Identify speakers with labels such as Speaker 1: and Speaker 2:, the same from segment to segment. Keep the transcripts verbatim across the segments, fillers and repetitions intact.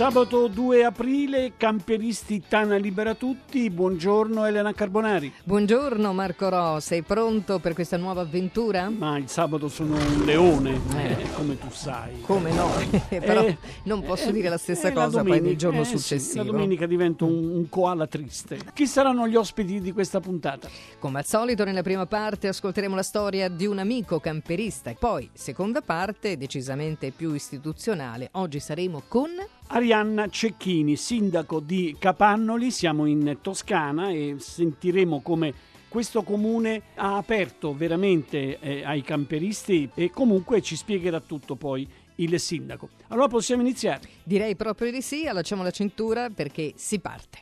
Speaker 1: Sabato due aprile, Camperisti Tana Libera Tutti. Buongiorno Elena Carbonari.
Speaker 2: Buongiorno Marco Ro, sei pronto per questa nuova avventura?
Speaker 1: Ma il sabato sono un leone,
Speaker 2: Eh.
Speaker 1: eh, come tu sai.
Speaker 2: Come no? Però
Speaker 1: Eh,
Speaker 2: non posso
Speaker 1: eh,
Speaker 2: dire la stessa
Speaker 1: eh, la
Speaker 2: cosa
Speaker 1: domenica-
Speaker 2: poi nel giorno
Speaker 1: eh, sì,
Speaker 2: successivo.
Speaker 1: la domenica divento un, un koala triste. Chi saranno gli ospiti di questa puntata?
Speaker 2: Come al solito nella prima parte ascolteremo la storia di un amico camperista, poi seconda parte decisamente più istituzionale. Oggi saremo con...
Speaker 1: Arianna Cecchini, sindaco di Capannoli. Siamo in Toscana e sentiremo come questo comune ha aperto veramente eh, ai camperisti, e comunque ci spiegherà tutto poi il sindaco. Allora possiamo iniziare?
Speaker 2: Direi proprio di sì, allacciamo la cintura perché si parte.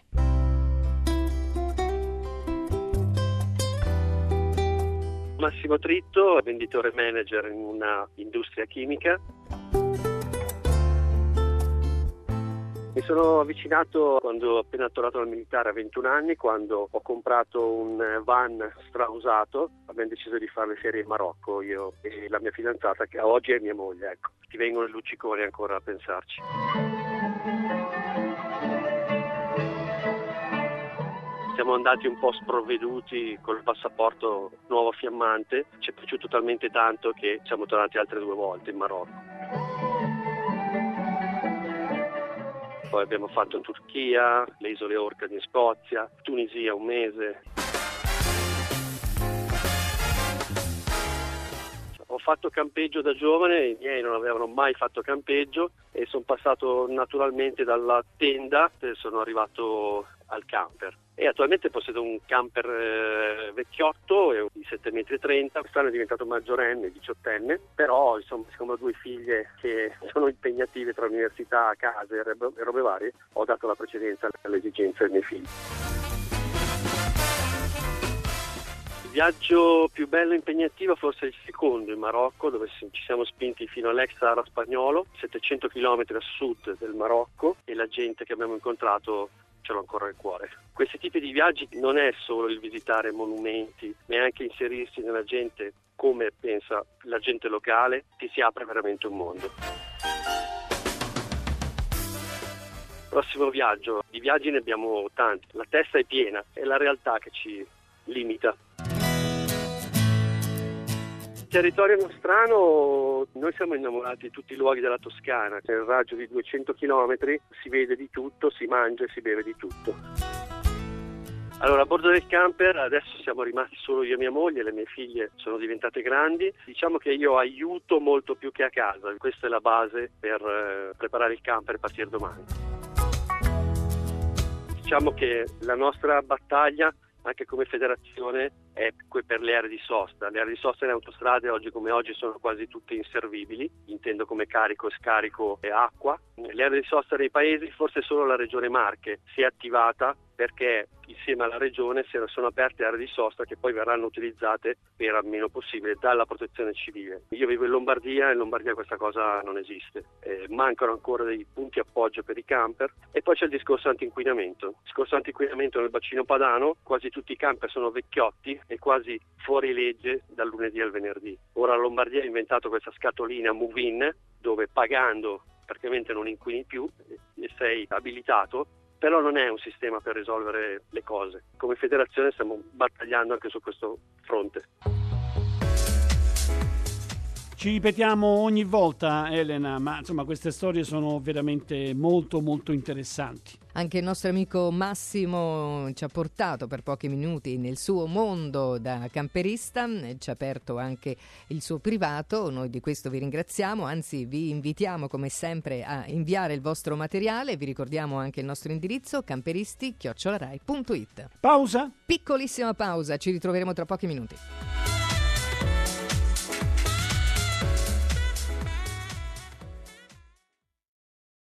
Speaker 3: Massimo Tritto, venditore manager in una industria chimica. Mi sono avvicinato quando ho appena tornato dal militare a ventuno anni, quando ho comprato un van strausato. Abbiamo deciso di fare le ferie in Marocco, io e la mia fidanzata, che oggi è mia moglie. Ecco, ti vengono i lucciconi ancora a pensarci. Siamo andati un po' sprovveduti col passaporto nuovo fiammante, ci è piaciuto talmente tanto che siamo tornati altre due volte in Marocco. Poi abbiamo fatto Turchia, le isole Orcadi in Scozia, Tunisia un mese. Ho fatto campeggio da giovane, i miei non avevano mai fatto campeggio e sono passato naturalmente dalla tenda e sono arrivato al camper. E attualmente possiedo un camper eh, vecchiotto di sette metri e trenta, quest'anno è diventato maggiorenne, diciottenne, però insomma, siccome ho due figlie che sono impegnative tra università, case e robe, e robe varie, ho dato la precedenza alle esigenze dei miei figli. Il viaggio più bello e impegnativo forse è il secondo, in Marocco, dove ci siamo spinti fino all'ex Sahara spagnolo, settecento chilometri a sud del Marocco, e la gente che abbiamo incontrato ce l'ho ancora nel cuore. Questi tipi di viaggi non è solo il visitare monumenti, ma è anche inserirsi nella gente come pensa la gente locale, ti si apre veramente un mondo. Prossimo viaggio, di viaggi ne abbiamo tanti, la testa è piena, è la realtà che ci limita. Territorio nostrano, noi siamo innamorati di tutti i luoghi della Toscana, nel raggio di duecento chilometri si vede di tutto, si mangia e si beve di tutto. Allora, a bordo del camper adesso siamo rimasti solo io e mia moglie, le mie figlie sono diventate grandi, diciamo che io aiuto molto più che a casa, questa è la base per eh, preparare il camper e partire domani. Diciamo che la nostra battaglia anche come federazione è per le aree di sosta. Le aree di sosta in autostrade oggi come oggi sono quasi tutte inservibili, intendo come carico, scarico e acqua. Le aree di sosta nei paesi, forse solo la regione Marche si è attivata perché insieme alla regione sono aperte aree di sosta che poi verranno utilizzate per almeno possibile dalla protezione civile. Io vivo in Lombardia e in Lombardia questa cosa non esiste, eh, mancano ancora dei punti appoggio per i camper. E poi c'è il discorso antinquinamento. Il discorso antinquinamento nel bacino padano, quasi tutti i camper sono vecchiotti e quasi fuori legge dal lunedì al venerdì. Ora la Lombardia ha inventato questa scatolina Move-in dove pagando praticamente non inquini più e sei abilitato, però non è un sistema per risolvere le cose. Come federazione stiamo battagliando anche su questo fronte.
Speaker 1: Ci ripetiamo ogni volta, Elena, ma insomma queste storie sono veramente molto molto interessanti.
Speaker 2: Anche il nostro amico Massimo ci ha portato per pochi minuti nel suo mondo da camperista, ci ha aperto anche il suo privato, noi di questo vi ringraziamo, anzi vi invitiamo come sempre a inviare il vostro materiale, vi ricordiamo anche il nostro indirizzo camperisti chiocciola rai punto it.
Speaker 1: Pausa?
Speaker 2: Piccolissima pausa, ci ritroveremo tra pochi minuti.